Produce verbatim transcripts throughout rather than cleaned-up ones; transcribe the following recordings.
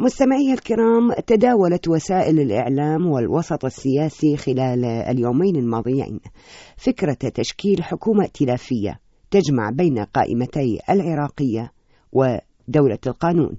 مستمعي الكرام، تداولت وسائل الإعلام والوسط السياسي خلال اليومين الماضيين فكرة تشكيل حكومة ائتلافية تجمع بين قائمتي العراقية ودولة القانون،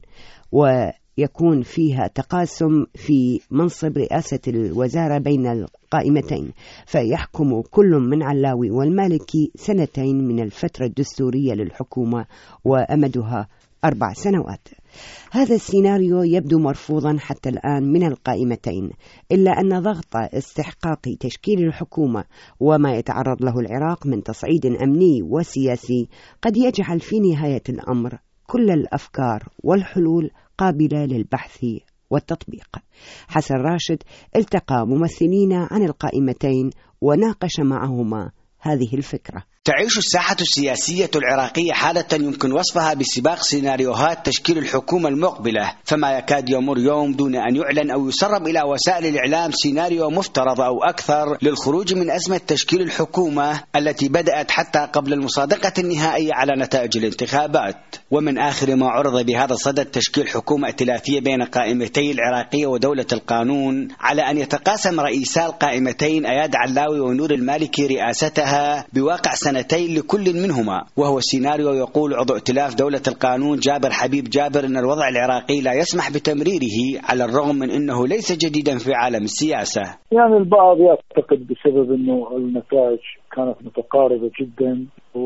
ويكون فيها تقاسم في منصب رئاسة الوزارة بين القائمتين، فيحكم كل من علاوي والمالكي سنتين من الفترة الدستورية للحكومة وأمدها أربع سنوات. هذا السيناريو يبدو مرفوضا حتى الآن من القائمتين، إلا أن ضغط استحقاق تشكيل الحكومة وما يتعرض له العراق من تصعيد أمني وسياسي قد يجعل في نهاية الأمر كل الأفكار والحلول قابلة للبحث والتطبيق. حسن راشد التقى ممثلين عن القائمتين وناقش معهما هذه الفكرة. تعيش الساحة السياسية العراقية حالة يمكن وصفها بسباق سيناريوهات تشكيل الحكومة المقبلة، فما يكاد يمر يوم دون أن يعلن أو يسرب إلى وسائل الإعلام سيناريو مفترض أو أكثر للخروج من أزمة تشكيل الحكومة التي بدأت حتى قبل المصادقة النهائية على نتائج الانتخابات. ومن آخر ما عرض بهذا الصدد تشكيل حكومة ائتلافية بين قائمتي العراقية ودولة القانون، على أن يتقاسم رئيسا القائمتين أياد علاوي ونور المالكي رئاستها بواقع سنتين لكل منهما، وهو سيناريو يقول عضو ائتلاف دولة القانون جابر حبيب جابر أن الوضع العراقي لا يسمح بتمريره، على الرغم من أنه ليس جديدا في عالم السياسة. يعني البعض يعتقد بسبب أنه النتائج كانت متقاربة جدا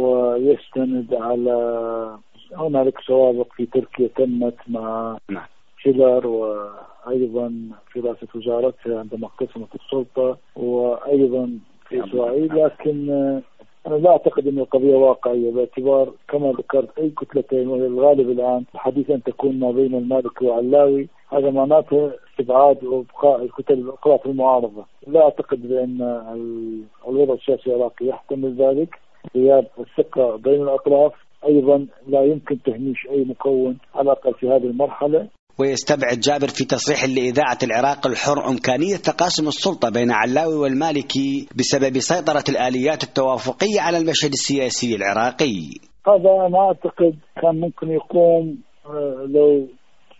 ويستند على هنالك سوابق في تركيا تمت مع شيلر، وأيضا في رئاسة وزارتها عندما قسمت السلطة، وأيضا في إسرائيل. لكن أنا لا أعتقد أن القضية واقعية، باعتبار كما ذكرت أي كتلتين، وهي الغالب الآن حديثا أن تكون ما بين المالكي وعلاوي، هذا معناته استبعاد وابقاء الكتل الأخرى في المعارضة. لا أعتقد بأن الوضع السياسي العراقي يحتمل ذلك. غياب الثقة بين الأطراف، أيضا لا يمكن تهميش أي مكون على الأقل في هذه المرحلة. ويستبعد جابر في تصريح لإذاعة العراق الحر إمكانية تقاسم السلطة بين علاوي والمالكي بسبب سيطرة الآليات التوافقية على المشهد السياسي العراقي. هذا أنا أعتقد كان ممكن يقوم لو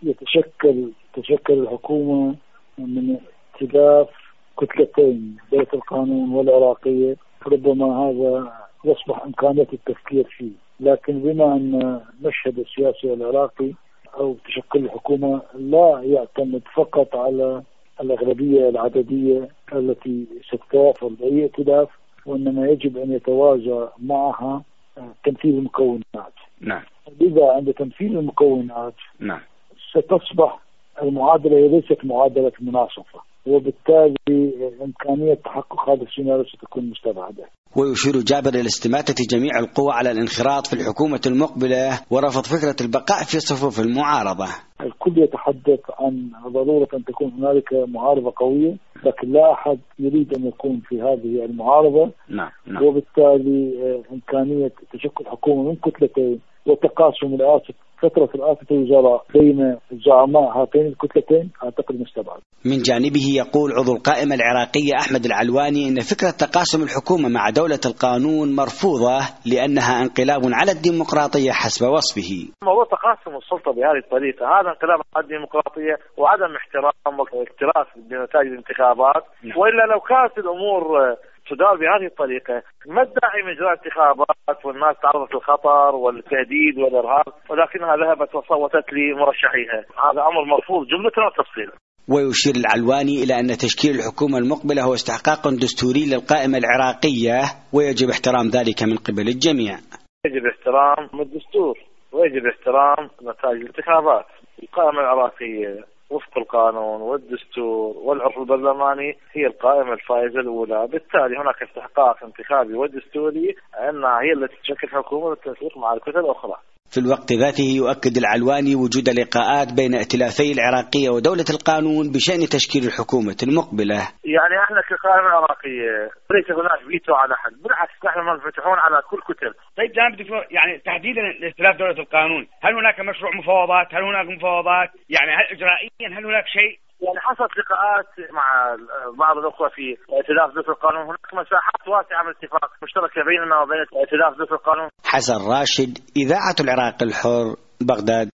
يتشكل تشكل الحكومة من ائتلاف كتلتين، دولة القانون والعراقية، ربما هذا يصبح إمكانية التفكير فيه. لكن بما أن المشهد السياسي العراقي أو تشكل الحكومة لا يعتمد فقط على الأغلبية العددية التي ستتوافر بأي ائتلاف، وإنما يجب أن يتوازى معها تمثيل المكونات. نعم. إذا عند تمثيل المكونات نعم ستصبح المعادلة هي ليست معادلة مناصفة، وبالتالي إمكانية تحقق هذا السيناريو ستكون مستبعدة. ويشير جابر إلى استماتة جميع القوى على الانخراط في الحكومة المقبلة ورفض فكرة البقاء في صفوف المعارضة. الكل يتحدث عن ضرورة أن تكون هنالك معارضة قوية، لكن لا أحد يريد أن يكون في هذه المعارضة. نعم. نعم. وبالتالي إمكانية تشكل حكومة من كتلتين وتقاسم رئاسة فترة رئاسة الوزراء بين زعماء هاتين الكتلتين أعتقد مستبعد. من جانبه يقول عضو القائمة العراقية أحمد العلواني أن فكرة تقاسم الحكومة مع دولة القانون مرفوضة لأنها انقلاب على الديمقراطية حسب وصفه. موضوع تقاسم السلطة بهذه الطريقة هذا انقلاب على الديمقراطية وعدم احترام واكتراث بنتائج الانتخابات. وإلا لو كانت الأمور تدار بهذه الطريقة ما الداعي من إجراء انتخابات والناس تعرضت للخطر والتهديد والإرهاب، ولكنها ذهبت وصوتت لمرشحيها. هذا أمر مرفوض جملة وتفصيلا. ويشير العلواني إلى أن تشكيل الحكومة المقبلة هو استحقاق دستوري للقائمة العراقية، ويجب احترام ذلك من قبل الجميع. يجب احترام الدستور ويجب احترام نتائج الانتخابات. القائمة العراقية وفق القانون والدستور والعرف البرلماني هي القائمة الفائزة الأولى، بالتالي هناك استحقاق انتخابي ودستوري أنها هي التي تشكل حكومة بالتنسيق مع الكتل الأخرى. في الوقت ذاته يؤكد العلواني وجود لقاءات بين ائتلافي العراقية ودولة القانون بشأن تشكيل الحكومة المقبلة. يعني احنا كقائمة عراقية ليس هناك فيتو على أحد، بالعكس نحن منفتحون على كل كتل. طيب جانب يعني تحديدا ائتلاف دولة القانون، هل هناك مشروع مفاوضات؟ هل هناك مفاوضات يعني هل إجرائيا هل هناك شيء؟ يعني حصلت لقاءات مع بعض الأخوة في ائتلاف دولة القانون، هناك مساحات واسعة من اتفاق مشتركة بيننا وبين ائتلاف دولة القانون. حسن راشد، إذاعة العراق الحر، بغداد.